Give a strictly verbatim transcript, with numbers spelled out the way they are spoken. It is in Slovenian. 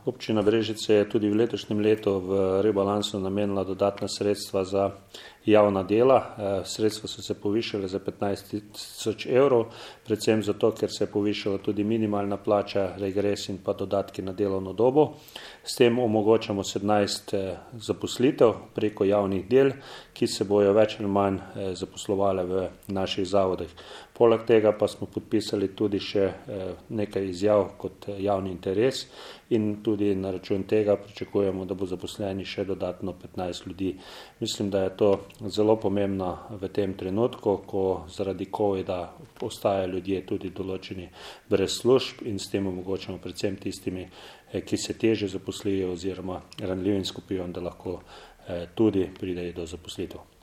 Občina Brežice je tudi v letošnjem letu v rebalansu namenila dodatna sredstva za javna dela. Sredstva so se povišale za petnajst tisoč evrov, predvsem zato, ker se je povišala tudi minimalna plača, regres in pa dodatki na delovno dobo. S tem omogočamo sedemnajst zaposlitev preko javnih del, ki se bojo več ali manj zaposlovale v naših zavodih. Poleg tega pa smo podpisali tudi še nekaj izjav kot javni interes in tudi na račun tega pričakujemo, da bo zaposleni še dodatno petnajst ljudi. Mislim, da je to zelo pomembno v tem trenutku, ko zaradi covida ostajajo ljudje tudi določeni brez služb in s tem omogočamo predvsem tistimi, ki se težje zaposlijo oziroma ranljivim skupinam, da lahko tudi pridejo do zaposlitev.